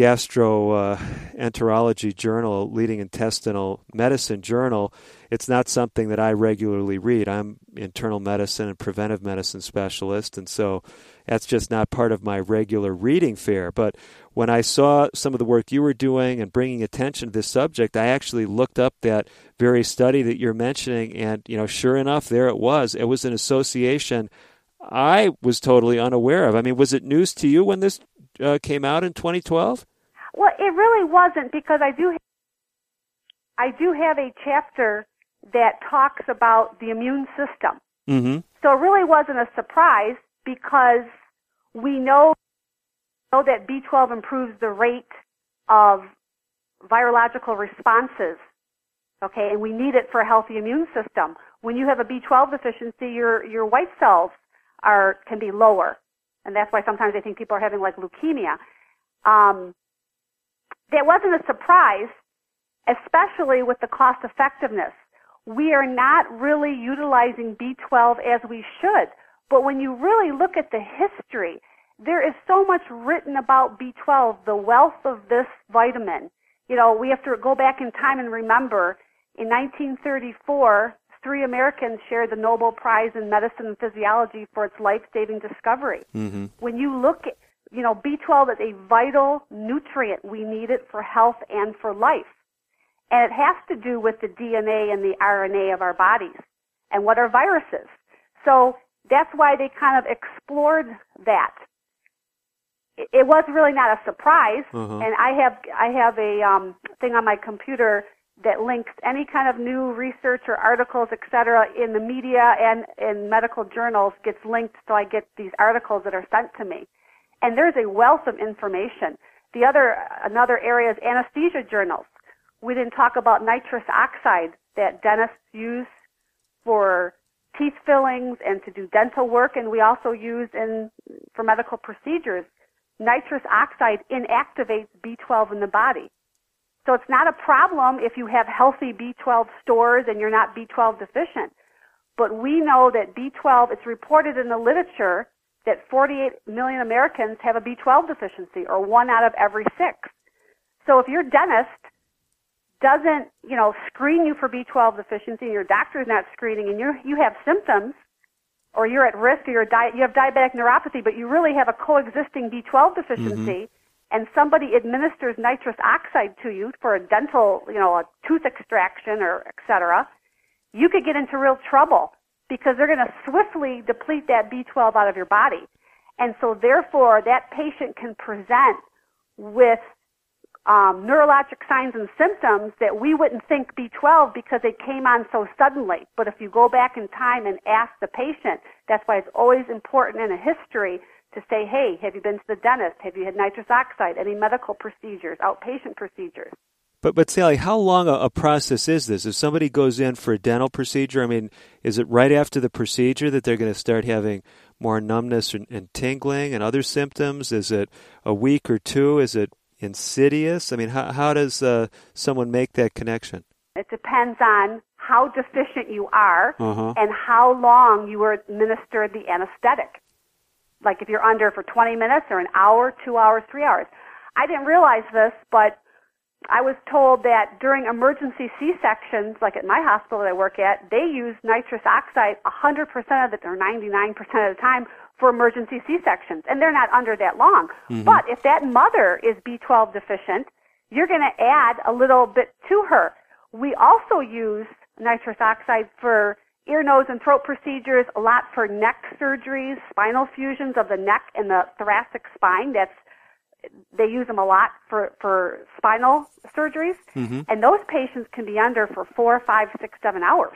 gastroenterology uh, journal, leading intestinal medicine journal, it's not something that I regularly read. I'm internal medicine and preventive medicine specialist, and so that's just not part of my regular reading fare. But when I saw some of the work you were doing and bringing attention to this subject, I actually looked up that very study that you're mentioning, and you know, sure enough, there it was. It was an association I was totally unaware of. I mean, was it news to you when this uh, came out in twenty twelve? Well, it really wasn't, because I do I do have a chapter that talks about the immune system. Mm-hmm. So it really wasn't a surprise, because we know, know that B twelve improves the rate of virological responses, okay, and we need it for a healthy immune system. When you have a B twelve deficiency, your your white cells are can be lower, and that's why sometimes I think people are having like leukemia. Um, that wasn't a surprise, especially with the cost effectiveness. We are not really utilizing B twelve as we should, but when you really look at the history, there is so much written about B twelve, the wealth of this vitamin. You know, we have to go back in time and remember, in nineteen thirty-four, three Americans shared the Nobel Prize in Medicine and Physiology for its life-saving discovery. Mm-hmm. When you look at, you know, B twelve is a vital nutrient. We need it for health and for life. And it has to do with the D N A and the R N A of our bodies and what are viruses. So that's why they kind of explored that. It was really not a surprise, uh-huh. and I have I have a um, thing on my computer that links any kind of new research or articles, et cetera, in the media and in medical journals gets linked, so I get these articles that are sent to me. And there's a wealth of information. The other another area is anesthesia journals. We didn't talk about nitrous oxide that dentists use for teeth fillings and to do dental work, and we also use in for medical procedures. Nitrous oxide inactivates B twelve in the body. So it's not a problem if you have healthy B twelve stores and you're not B twelve deficient. But we know that B twelve, it's reported in the literature that forty-eight million Americans have a B twelve deficiency, or one out of every six. So if your dentist doesn't, you know, screen you for B twelve deficiency, and your doctor is not screening, and you you have symptoms, or you're at risk, or you're di- you have diabetic neuropathy, but you really have a coexisting B twelve deficiency, mm-hmm. and somebody administers nitrous oxide to you for a dental, you know, a tooth extraction or et cetera, you could get into real trouble, because they're going to swiftly deplete that B twelve out of your body. And so therefore, that patient can present with um, neurologic signs and symptoms that we wouldn't think B twelve, because they came on so suddenly. But if you go back in time and ask the patient, that's why it's always important in a history to say, hey, have you been to the dentist? Have you had nitrous oxide? Any medical procedures, outpatient procedures? But, but Sally, how long a, a process is this? If somebody goes in for a dental procedure, I mean, is it right after the procedure that they're going to start having more numbness and, and tingling and other symptoms? Is it a week or two? Is it insidious? I mean, how, how does uh, someone make that connection? It depends on how deficient you are uh-huh. and how long you were administered the anesthetic. Like if you're under for twenty minutes or an hour, two hours, three hours. I didn't realize this, but I was told that during emergency C-sections, like at my hospital that I work at, they use nitrous oxide one hundred percent of the, or ninety-nine percent of the time, for emergency C-sections, and they're not under that long. Mm-hmm. But if that mother is B twelve deficient, you're going to add a little bit to her. We also use nitrous oxide for ear, nose, and throat procedures, a lot for neck surgeries, spinal fusions of the neck and the thoracic spine. That's they use them a lot for, for spinal surgeries. Mm-hmm. And those patients can be under for four, five, six, seven hours.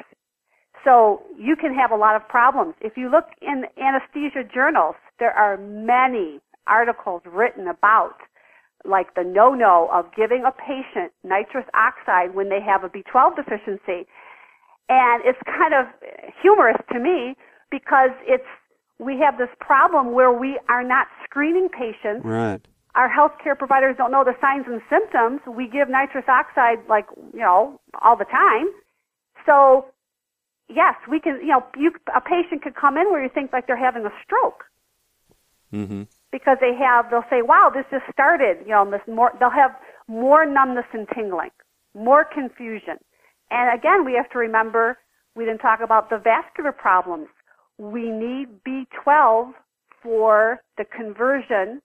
So you can have a lot of problems. If you look in anesthesia journals, there are many articles written about like the no-no of giving a patient nitrous oxide when they have a B twelve deficiency. And it's kind of humorous to me because it's we have this problem where we are not screening patients. Right. Our healthcare providers don't know the signs and symptoms. We give nitrous oxide like, you know, all the time. So, yes, we can, you know, you, a patient could come in where you think like they're having a stroke. Mm-hmm. Because they have, they'll say, wow, this just started, you know, this more, they'll have more numbness and tingling, more confusion. And again, we have to remember, we didn't talk about the vascular problems. We need B twelve for the conversion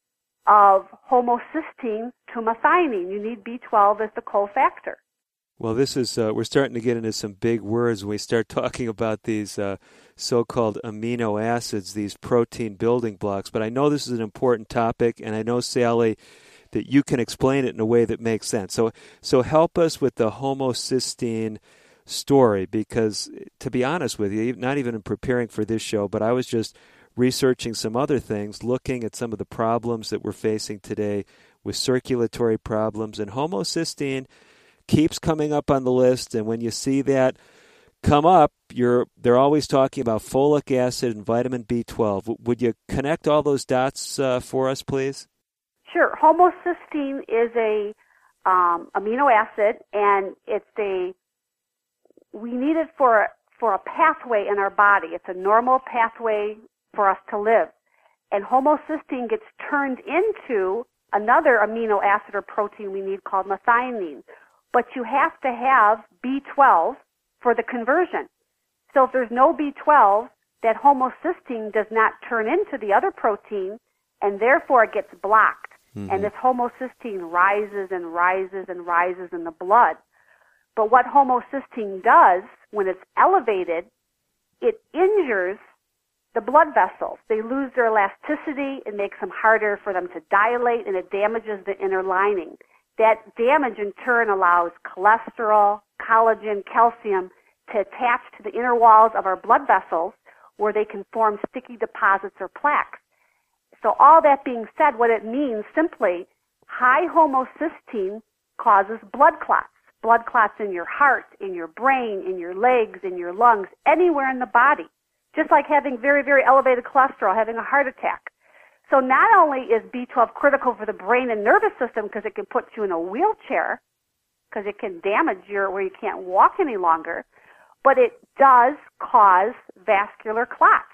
of homocysteine to methionine. You need B twelve as the cofactor. Well, this is, uh, we're starting to get into some big words when we start talking about these uh, so-called amino acids, these protein building blocks. But I know this is an important topic, and I know, Sally, that you can explain it in a way that makes sense. So, so help us with the homocysteine story, because to be honest with you, not even in preparing for this show, but I was just researching some other things, looking at some of the problems that we're facing today with circulatory problems, and homocysteine keeps coming up on the list. And when you see that come up, you're they're always talking about folic acid and vitamin B twelve. Would you connect all those dots uh, for us, please? Sure. Homocysteine is a um, amino acid, and it's a we need it for for a pathway in our body. It's a normal pathway for us to live, and homocysteine gets turned into another amino acid or protein we need called methionine. But you have to have B twelve for the conversion. So if there's no B twelve, that homocysteine does not turn into the other protein, and therefore it gets blocked. Mm-hmm. And this homocysteine rises and rises and rises in the blood. But what homocysteine does, when it's elevated, it injures the blood vessels. They lose their elasticity, it makes them harder for them to dilate, and it damages the inner lining. That damage, in turn, allows cholesterol, collagen, calcium to attach to the inner walls of our blood vessels where they can form sticky deposits or plaques. So all that being said, what it means simply, high homocysteine causes blood clots. Blood clots in your heart, in your brain, in your legs, in your lungs, anywhere in the body. Just like having very, very elevated cholesterol, having a heart attack. So not only is B twelve critical for the brain and nervous system because it can put you in a wheelchair, because it can damage your where you can't walk any longer, but it does cause vascular clots.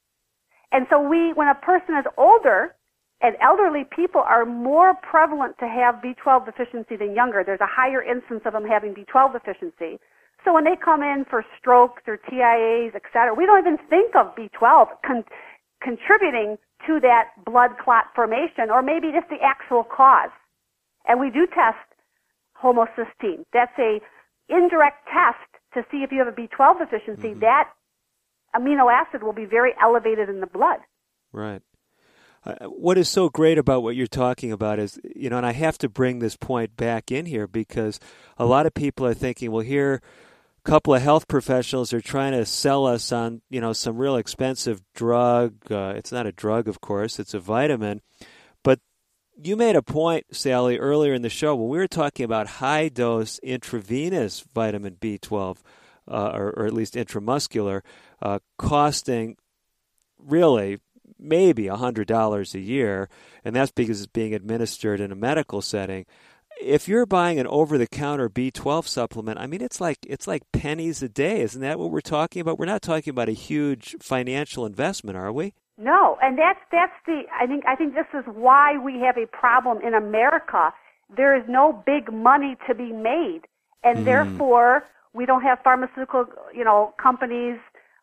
And so we, when a person is older, and elderly people are more prevalent to have B twelve deficiency than younger. There's a higher instance of them having B twelve deficiency. So when they come in for strokes or T I As, et cetera, we don't even think of B twelve con- contributing to that blood clot formation, or maybe just the actual cause. And we do test homocysteine. That's a indirect test to see if you have a B twelve deficiency. Mm-hmm. That amino acid will be very elevated in the blood. Right. Uh, what is so great about what you're talking about is, you know, and I have to bring this point back in here because a lot of people are thinking, well, here a couple of health professionals are trying to sell us on, you know, some real expensive drug. Uh, it's not a drug, of course. It's a vitamin. But you made a point, Sally, earlier in the show when we were talking about high-dose intravenous vitamin B twelve, uh, or, or at least intramuscular, uh, costing really maybe one hundred dollars a year, and that's because it's being administered in a medical setting. If you're buying an over-the-counter B twelve supplement, I mean, it's like it's like pennies a day. Isn't that what we're talking about? We're not talking about a huge financial investment, are we? No, and that's that's the I think I think this is why we have a problem in America. There is no big money to be made, and mm. therefore we don't have pharmaceutical, you know, companies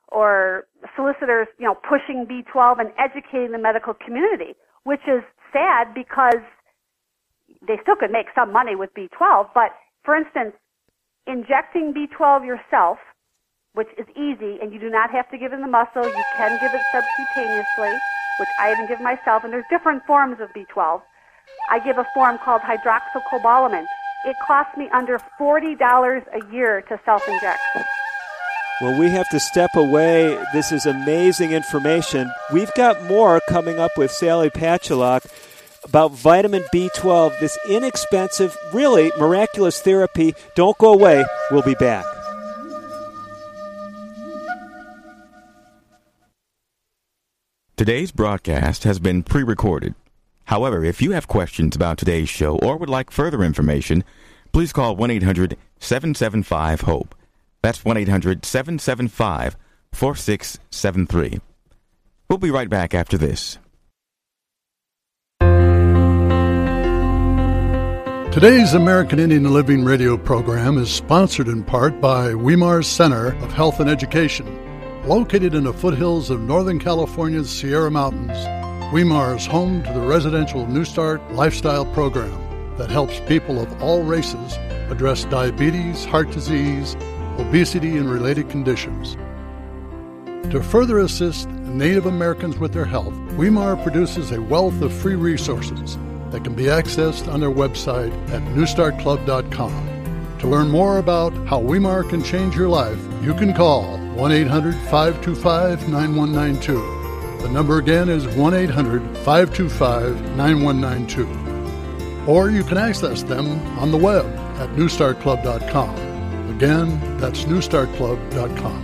or solicitors, you know, pushing B twelve and educating the medical community, which is sad because they still could make some money with B twelve. But, for instance, injecting B twelve yourself, which is easy, and you do not have to give it in the muscle. You can give it subcutaneously, which I even give myself, and there's different forms of B twelve. I give a form called hydroxycobalamin. It costs me under forty dollars a year to self-inject. Well, we have to step away. This is amazing information. We've got more coming up with Sally Patchulak about vitamin B twelve, this inexpensive, really miraculous therapy. Don't go away. We'll be back. Today's broadcast has been pre-recorded. However, if you have questions about today's show or would like further information, please call one eight hundred seven seven five HOPE. That's one eight hundred seven seven five four six seven three. We'll be right back after this. Today's American Indian Living radio program is sponsored in part by Weimar Center of Health and Education. Located in the foothills of Northern California's Sierra Mountains, Weimar is home to the residential New Start lifestyle program that helps people of all races address diabetes, heart disease, obesity, and related conditions. To further assist Native Americans with their health, Weimar produces a wealth of free resources that can be accessed on their website at new start club dot com. To learn more about how Weimar can change your life, you can call one eight hundred five two five nine one nine two. The number again is one eight hundred five two five nine one nine two. Or you can access them on the web at new start club dot com. Again, that's new start club dot com.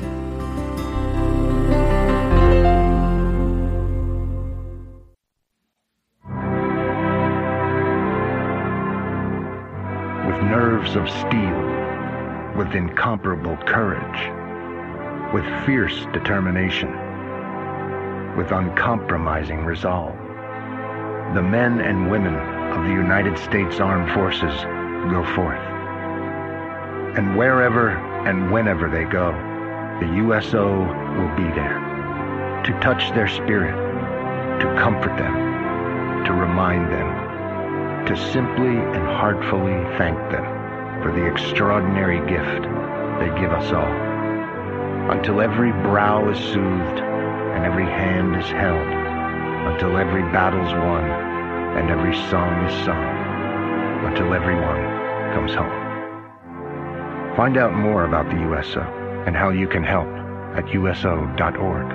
With nerves of steel, with incomparable courage, with fierce determination, with uncompromising resolve, the men and women of the United States Armed Forces go forth. And wherever and whenever they go, the U S O will be there to touch their spirit, to comfort them, to remind them, to simply and heartfully thank them for the extraordinary gift they give us all, until every brow is soothed and every hand is held, until every battle's won and every song is sung, until everyone comes home. Find out more about the U S O and how you can help at U S O dot org.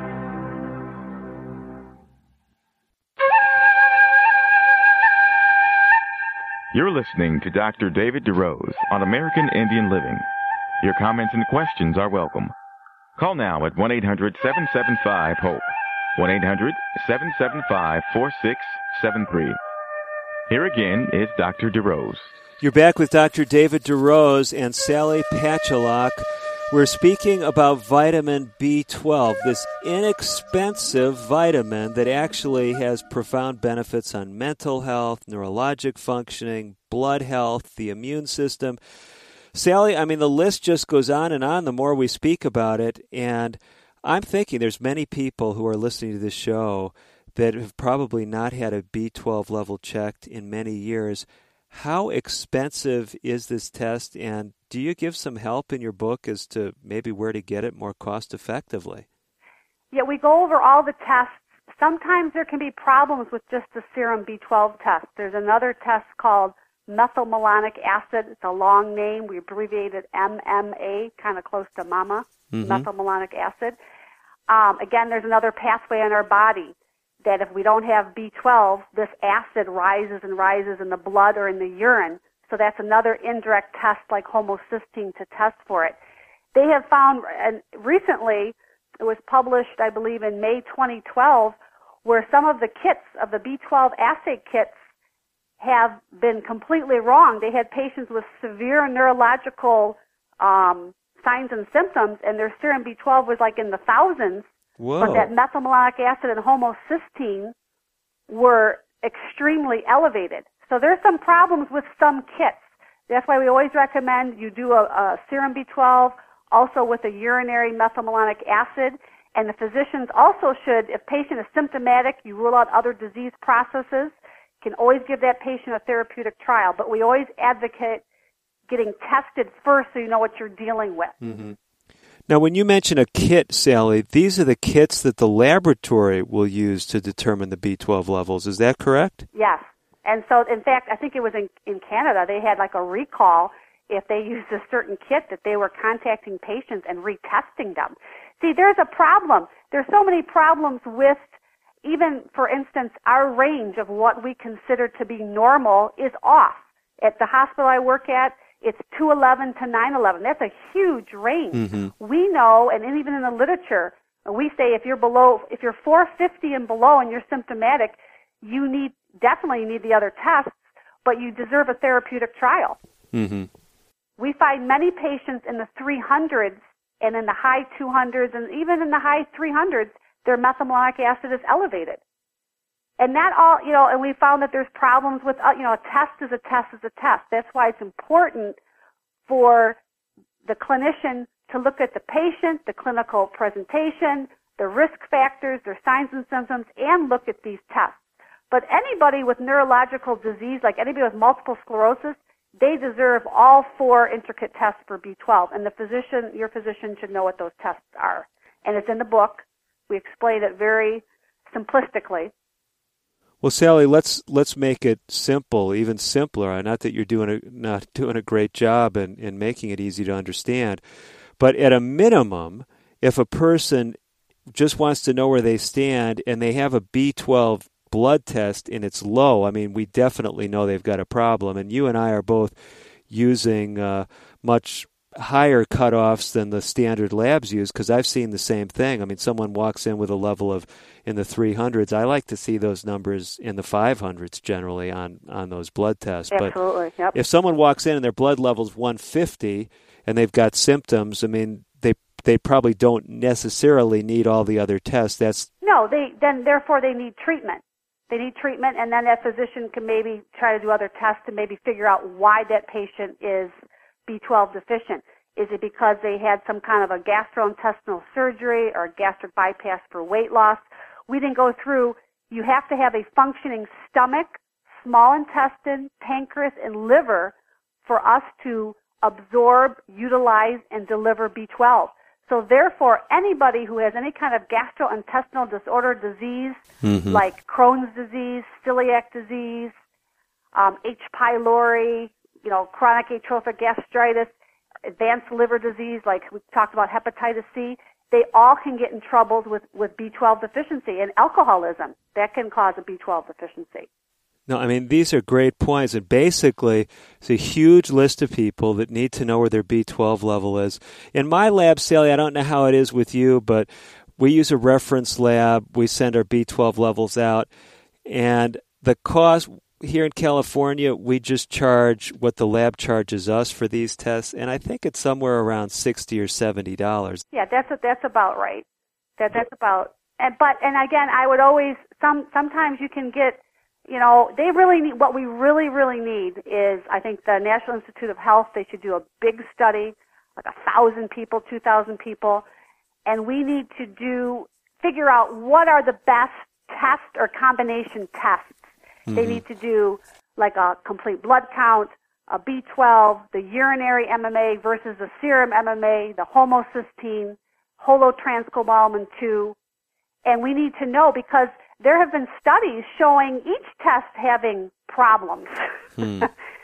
You're listening to Doctor David DeRose on American Indian Living. Your comments and questions are welcome. Call now at one eight hundred seven seven five HOPE, one eight hundred seven seven five four six seven three. Here again is Doctor DeRose. You're back with Doctor David DeRose and Sally Patchulak. We're speaking about vitamin B twelve, this inexpensive vitamin that actually has profound benefits on mental health, neurologic functioning, blood health, the immune system. Sally, I mean, the list just goes on and on the more we speak about it, and I'm thinking there's many people who are listening to this show that have probably not had a B twelve level checked in many years. How expensive is this test, and do you give some help in your book as to maybe where to get it more cost effectively? Yeah, we go over all the tests. Sometimes there can be problems with just the serum B twelve test. There's another test called methylmalonic acid. It's a long name. We abbreviate it M M A, kind of close to mama, mm-hmm. methylmalonic acid. Um, again, there's another pathway in our body that if we don't have B twelve, this acid rises and rises in the blood or in the urine. So that's another indirect test like homocysteine to test for it. They have found, and recently it was published, I believe, in May twenty twelve, where some of the kits of the B twelve assay kits have been completely wrong. They had patients with severe neurological um, signs and symptoms, and their serum B twelve was like in the thousands. Whoa. But that methylmalonic acid and homocysteine were extremely elevated. So there's some problems with some kits. That's why we always recommend you do a, a serum B twelve, also with a urinary methylmalonic acid. And the physicians also should, if patient is symptomatic, you rule out other disease processes, can always give that patient a therapeutic trial. But we always advocate getting tested first so you know what you're dealing with. Mm-hmm. Now, when you mention a kit, Sally, these are the kits that the laboratory will use to determine the B twelve levels. Is that correct? Yes. And so, in fact, I think it was in, in Canada, they had like a recall if they used a certain kit that they were contacting patients and retesting them. See, there's a problem. There's so many problems with even, for instance, our range of what we consider to be normal is off. At the hospital I work at, it's two eleven to nine eleven. That's a huge range. Mm-hmm. We know, and even in the literature, we say if you're below, if you're four fifty and below and you're symptomatic, you need definitely need the other tests, but you deserve a therapeutic trial. Mm-hmm. We find many patients in the three hundreds and in the high two hundreds and even in the high three hundreds, their methylmalonic acid is elevated. And that all, you know, and we found that there's problems with, uh, you know, a test is a test is a test. That's why it's important for the clinician to look at the patient, the clinical presentation, the risk factors, their signs and symptoms, and look at these tests. But anybody with neurological disease, like anybody with multiple sclerosis, they deserve all four intricate tests for B twelve. And the physician, your physician should know what those tests are. And it's in the book. We explain it very simplistically. Well, Sally, let's let's make it simple, even simpler. Not that you're doing a not doing a great job in, in making it easy to understand, but at a minimum, if a person just wants to know where they stand and they have a B twelve blood test and it's low, I mean, we definitely know they've got a problem. And you and I are both using uh, much higher cutoffs than the standard labs use, because I've seen the same thing. I mean, someone walks in with a level of in the three hundreds. I like to see those numbers in the five hundreds generally on, on those blood tests. Absolutely. But yep. if someone walks in and their blood level's one fifty and they've got symptoms, I mean, they they probably don't necessarily need all the other tests. That's no, they then therefore they need treatment. They need treatment, and then that physician can maybe try to do other tests to maybe figure out why that patient is B twelve deficient. Is it because they had some kind of a gastrointestinal surgery or a gastric bypass for weight loss? We didn't go through. You have to have a functioning stomach, small intestine, pancreas, and liver for us to absorb, utilize, and deliver B twelve. So therefore, anybody who has any kind of gastrointestinal disorder, disease, mm-hmm. like Crohn's disease, celiac disease, um, H. pylori, you know, chronic atrophic gastritis, advanced liver disease, like we talked about hepatitis C, they all can get in trouble with, with B twelve deficiency. And alcoholism, that can cause a B twelve deficiency. No, I mean, these are great points. And basically, it's a huge list of people that need to know where their B twelve level is. In my lab, Sally, I don't know how it is with you, but we use a reference lab. We send our B twelve levels out. And the cost here in California, we just charge what the lab charges us for these tests. And I think it's somewhere around sixty dollars or seventy dollars. Yeah, that's that's about right. That That's about. And, but, and again, I would always, some sometimes you can get, you know, they really need, what we really, really need is, I think the National Institute of Health, they should do a big study, like a thousand people, two thousand people, and we need to do, figure out what are the best test or combination tests. Mm-hmm. They need to do like a complete blood count, a B twelve, the urinary M M A versus the serum M M A, the homocysteine, holotranscobalamin two, and we need to know because there have been studies showing each test having problems. Hmm.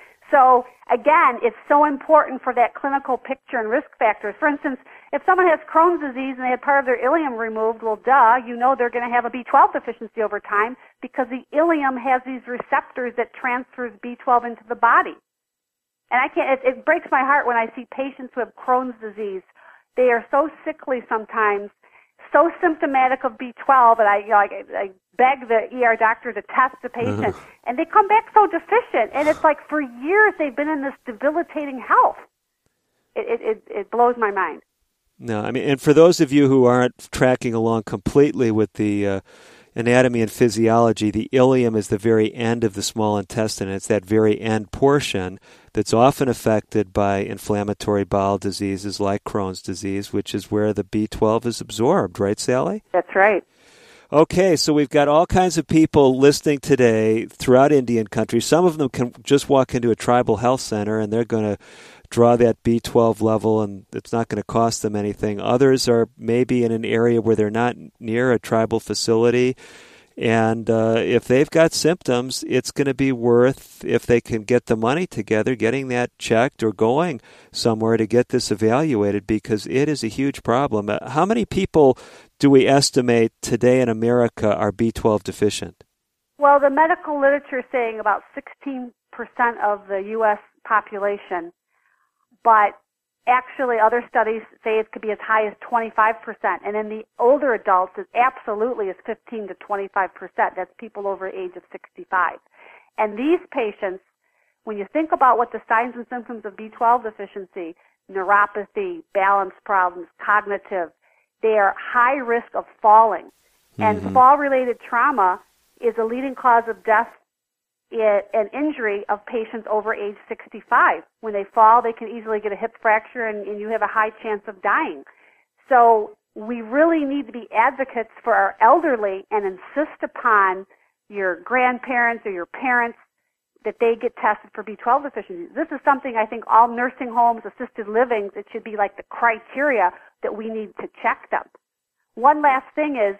So, again, it's so important for that clinical picture and risk factors. For instance, if someone has Crohn's disease and they had part of their ileum removed, well, duh, you know they're going to have a B twelve deficiency over time because the ileum has these receptors that transfers B twelve into the body. And I can't, it, it breaks my heart when I see patients who have Crohn's disease. They are so sickly sometimes, so symptomatic of B twelve, and I, you know, I, I beg the E R doctor to test the patient, uh-huh. and they come back so deficient, and it's like for years they've been in this debilitating health. It, it, it blows my mind. No, I mean, and for those of you who aren't tracking along completely with the uh, anatomy and physiology, the ileum is the very end of the small intestine. It's that very end portion that's often affected by inflammatory bowel diseases like Crohn's disease, which is where the B twelve is absorbed, right, Sally? That's right. Okay, so we've got all kinds of people listening today throughout Indian country. Some of them can just walk into a tribal health center and they're going to draw that B twelve level and it's not going to cost them anything. Others are maybe in an area where they're not near a tribal facility. And uh, if they've got symptoms, it's going to be worth, if they can get the money together, getting that checked or going somewhere to get this evaluated, because it is a huge problem. Uh, how many people do we estimate today in America are B twelve deficient? Well, the medical literature is saying about sixteen percent of the U S population, but actually other studies say it could be as high as twenty-five percent. And in the older adults, it absolutely is fifteen to twenty-five percent. That's people over the age of sixty-five. And these patients, when you think about what the signs and symptoms of B twelve deficiency, neuropathy, balance problems, cognitive, they are high risk of falling. Mm-hmm. And fall-related trauma is a leading cause of death and injury of patients over age sixty-five. When they fall, they can easily get a hip fracture, and, and you have a high chance of dying. So we really need to be advocates for our elderly and insist upon your grandparents or your parents that they get tested for B twelve deficiency. This is something I think all nursing homes, assisted livings, it should be like the criteria that we need to check them. One last thing is,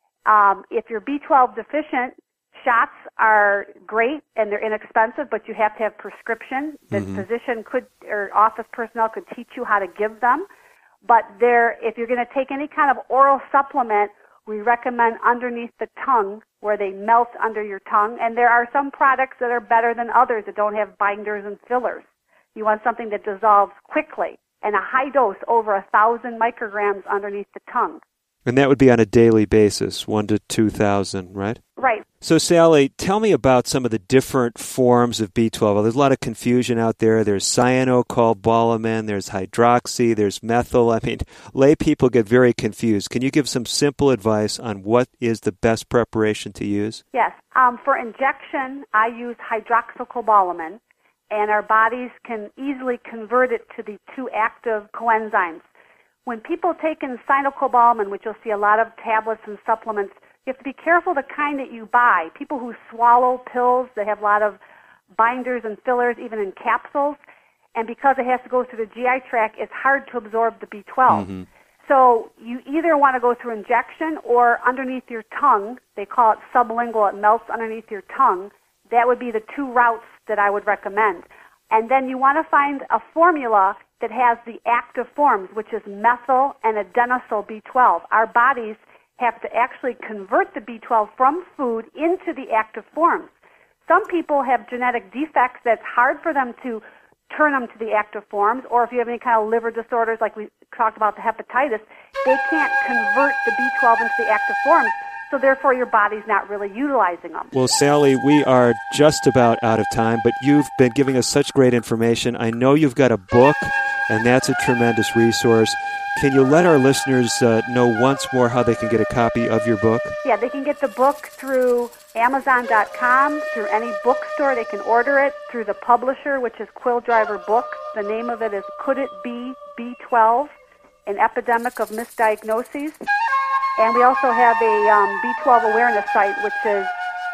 um, if you're B twelve deficient, shots are great and they're inexpensive, but you have to have prescription. The mm-hmm. physician could, or office personnel could teach you how to give them. But there, if you're going to take any kind of oral supplement, we recommend underneath the tongue, where they melt under your tongue. And there are some products that are better than others that don't have binders and fillers. You want something that dissolves quickly, and a high dose over a thousand micrograms underneath the tongue. And that would be on a daily basis, one to two thousand, right? Right. So, Sally, tell me about some of the different forms of B twelve. Well, there's a lot of confusion out there. There's cyanocobalamin, there's hydroxy, there's methyl. I mean, lay people get very confused. Can you give some simple advice on what is the best preparation to use? Yes. Um, for injection, I use hydroxycobalamin, and our bodies can easily convert it to the two active coenzymes. When people take in cyanocobalamin, which you'll see a lot of tablets and supplements, you have to be careful the kind that you buy. People who swallow pills that have a lot of binders and fillers, even in capsules, and because it has to go through the G I tract, it's hard to absorb the B twelve. Mm-hmm. So you either want to go through injection or underneath your tongue. They call it sublingual. It melts underneath your tongue. That would be the two routes that I would recommend. And then you want to find a formula that has the active forms, which is methyl and adenosine B twelve. Our bodies have to actually convert the B twelve from food into the active forms. Some people have genetic defects that's hard for them to turn them to the active forms, or if you have any kind of liver disorders like we talked about the hepatitis, they can't convert the B twelve into the active forms, so therefore your body's not really utilizing them. Well, Sally, we are just about out of time, but you've been giving us such great information. I know you've got a book, and that's a tremendous resource. Can you let our listeners uh, know once more how they can get a copy of your book? Yeah, they can get the book through Amazon dot com, through any bookstore. They can order it through the publisher, which is Quill Driver Books. The name of it is Could It Be B twelve, An Epidemic of Misdiagnoses. And we also have a um, B twelve awareness site, which is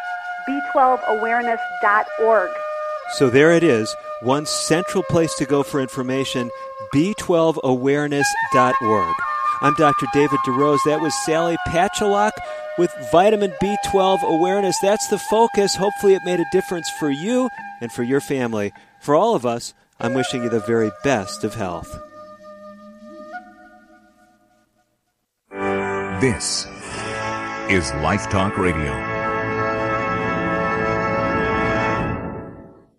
B twelve awareness dot org. So there it is, one central place to go for information, B twelve awareness dot org. I'm Doctor David DeRose. That was Sally Patchulak with Vitamin B twelve Awareness. That's the focus. Hopefully it made a difference for you and for your family. For all of us, I'm wishing you the very best of health. This is Life Talk Radio.